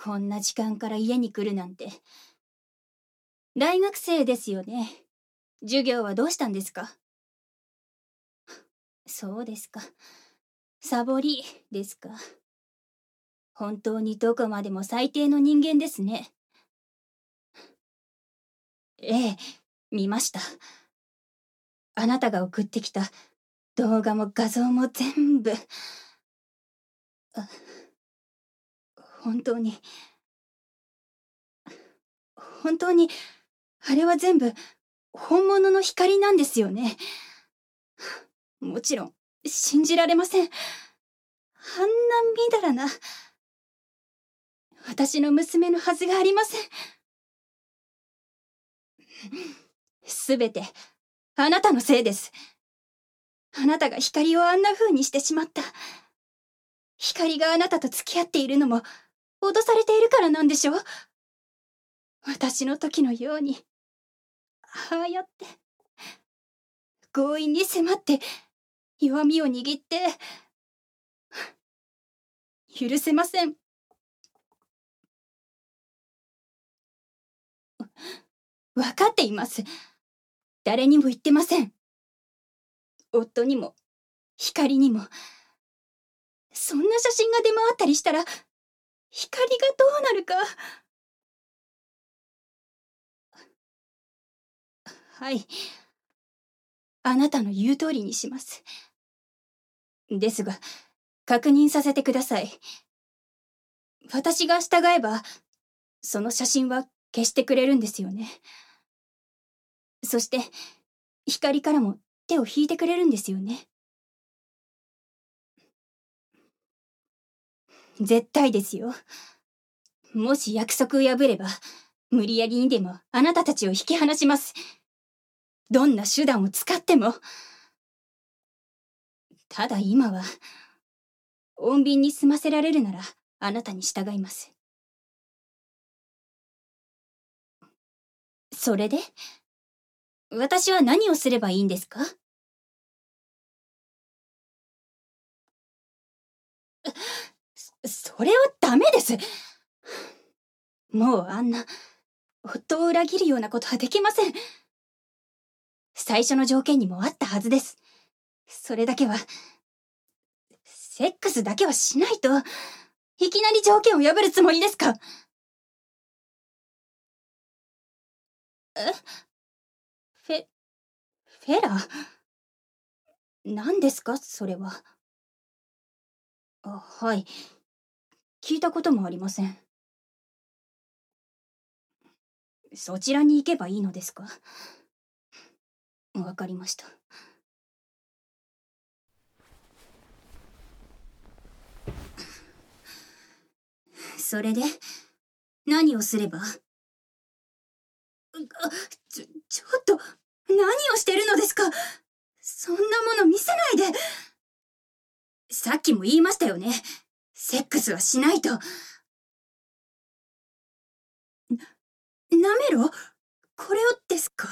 こんな時間から家に来るなんて。大学生ですよね。授業はどうしたんですか？そうですか。サボりですか。本当にどこまでも最低の人間ですね。ええ、見ました。あなたが送ってきた動画も画像も全部。本当に、本当に、あれは全部本物の光なんですよね。もちろん、信じられません。あんなみだらな、私の娘のはずがありません。すべて、あなたのせいです。あなたが光をあんな風にしてしまった。光があなたと付き合っているのも、脅されているからなんでしょ？私の時のように、ああやって、強引に迫って、弱みを握って、許せません。わかっています。誰にも言ってません。夫にも、光にも。そんな写真が出回ったりしたら、光がどうなるか。はい。あなたの言う通りにします。ですが、確認させてください。私が従えば、その写真は消してくれるんですよね。そして、光からも手を引いてくれるんですよね。絶対ですよ。もし約束を破れば、無理やりにでもあなたたちを引き離します。どんな手段を使っても。ただ今は、穏便に済ませられるなら、あなたに従います。それで？私は何をすればいいんですか？それはダメです。もうあんな、夫を裏切るようなことはできません。最初の条件にもあったはずです。それだけは、セックスだけはしないと、いきなり条件を破るつもりですか？え？フェ、フェラ？何ですかそれは。はい。聞いたこともありません。そちらに行けばいいのですか？わかりました。それで、何をすれば？ちょっと、何をしてるのですか？そんなもの見せないで。さっきも言いましたよね。セックスはしないと。なめろ？これをですか？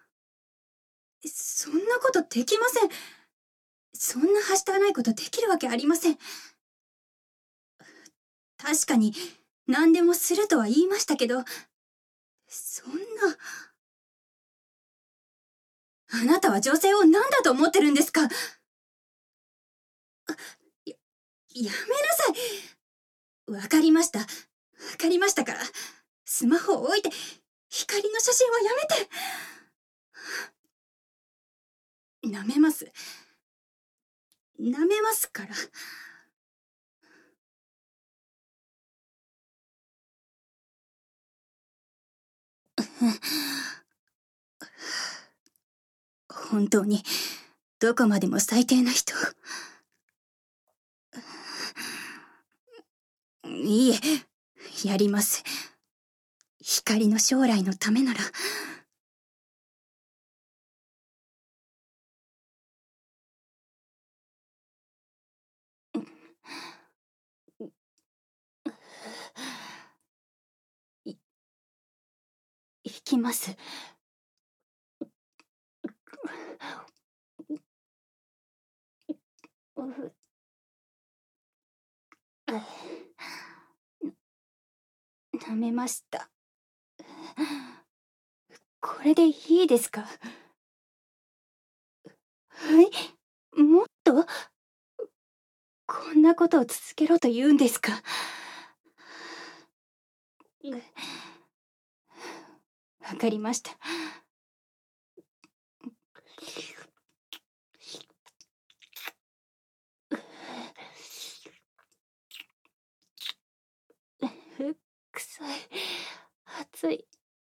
そんなことできません。そんなはしたないことできるわけありません。確かに、何でもするとは言いましたけど、そんな。あなたは女性を何だと思ってるんですか？やめなさい。わかりました。わかりましたから。スマホを置いて、光の写真はやめて。舐めます。舐めますから。本当に、どこまでも最低な人。いいえ、やります。光の将来のためなら。い、行きます。 舐めました。これでいいですか？はい？もっと？こんなことを続けろと言うんですか？わかりました。臭い。熱い。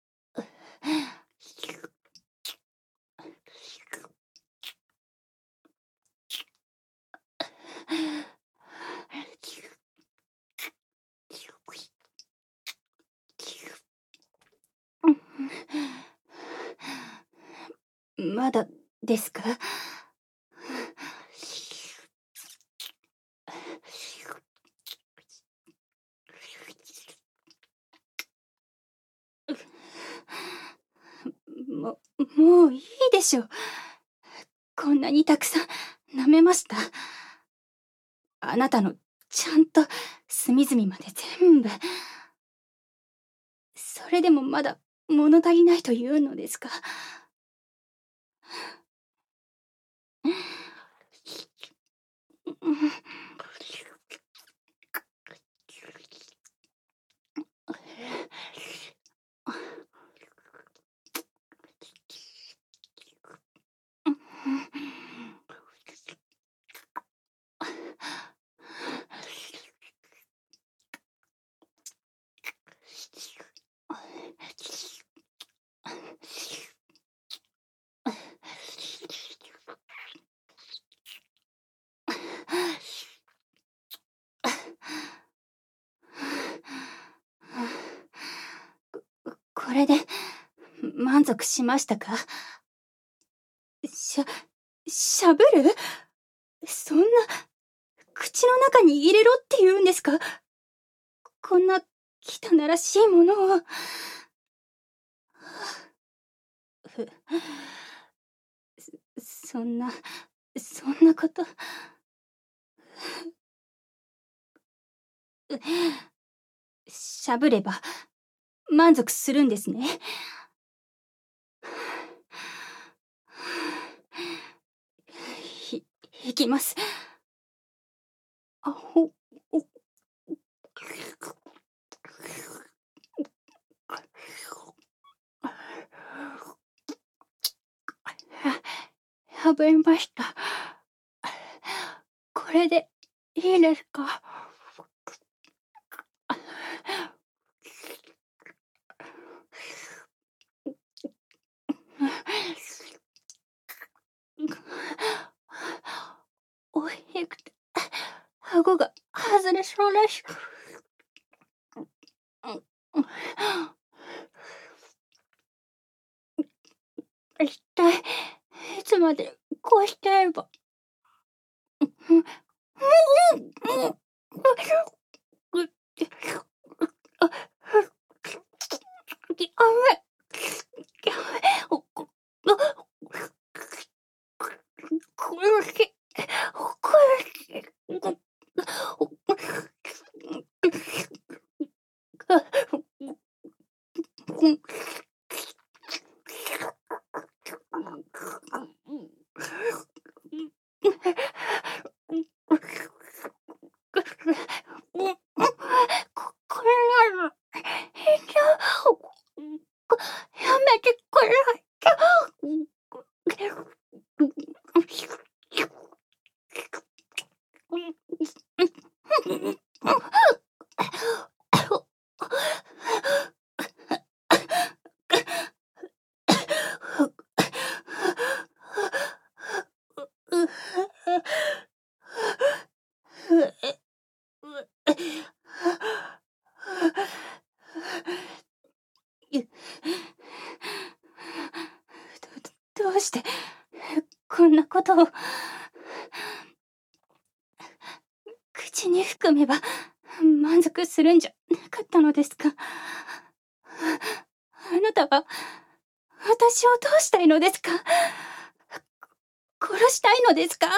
まだですか？もういいでしょ。こんなにたくさん舐めました。あなたのちゃんと隅々まで全部。それでもまだ物足りないというのですか？これで満足しましたか？しゃぶる？そんな、口の中に入れろって言うんですか？こんな汚らしいものを。そんなこと。しゃぶれば満足するんですね。いきます。あほお食べました。これでいいですか？おいしくて、顎が外れそうです。一体、いつまでこうしていれば。これなの。やめてくれ。どうしてこんなことを。口に含めば満足するんじゃなかったのですか？あなたは私をどうしたいのですか？殺したいのですか？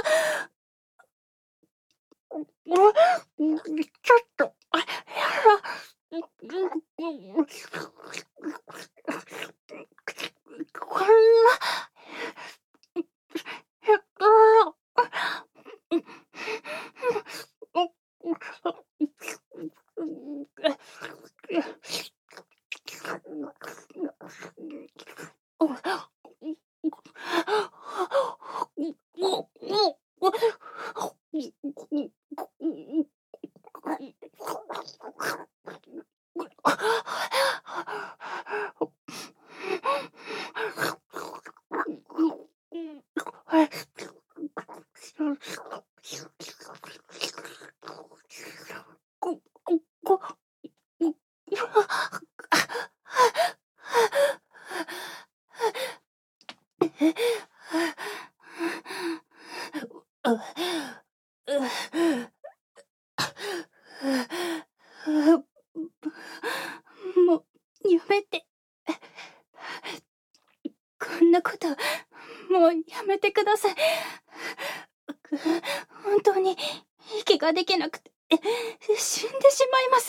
ちょっと、やだ。 できなくて、死んでしまいます。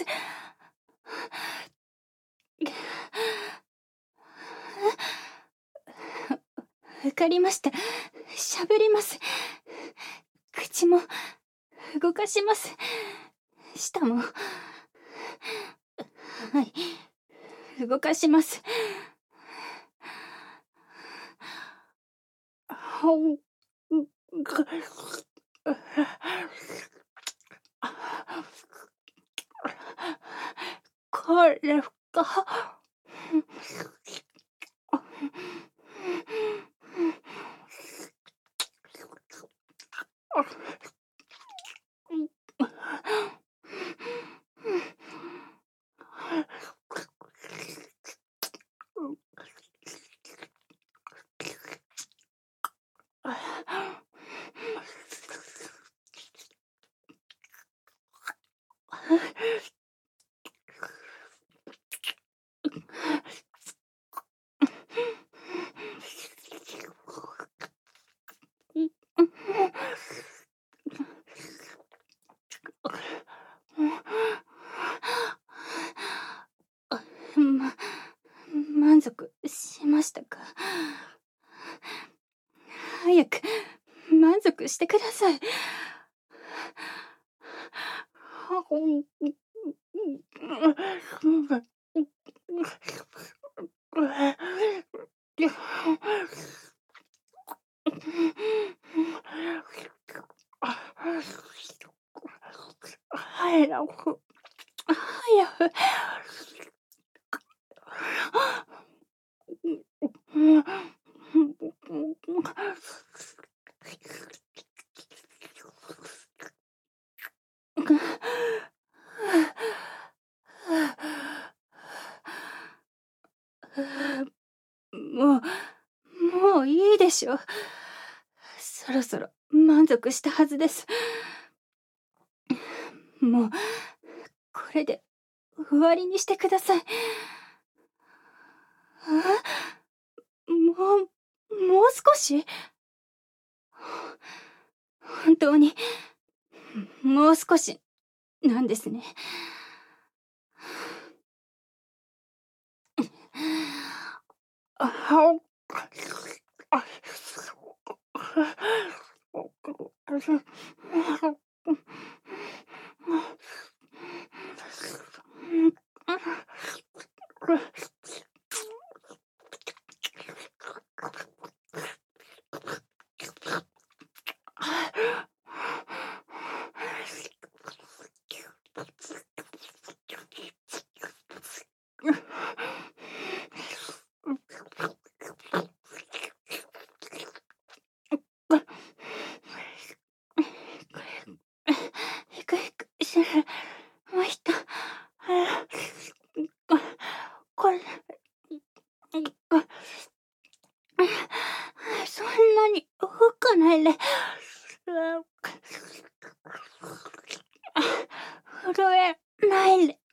わかりました。喋ります。口も動かします。舌も、はい、動かします。これか。ま、満足しましたか？早く満足してください。早く、早く。ももういいでしょう。そろそろ満足したはずです。もう、これで終わりにしてください。もう少し？本当に、もう少し、なんですね。ひくひくしました。これ、そんなに動かないで。震えないで。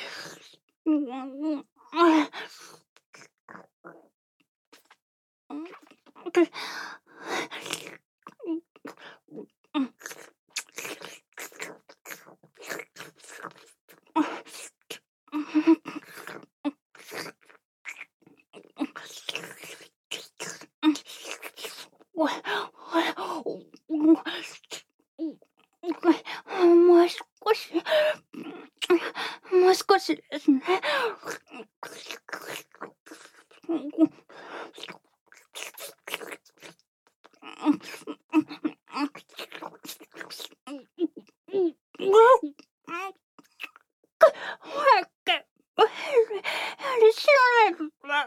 もう少し、もう少しですね。知らない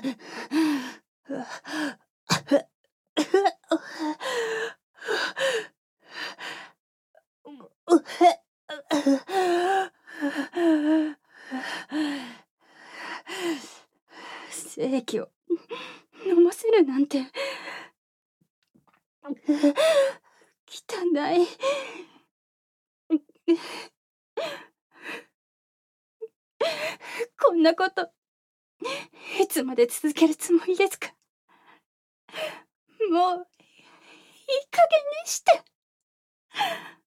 精液を飲ませるなんて汚い。こんなこといつまで続けるつもりですか？もういい加減にして。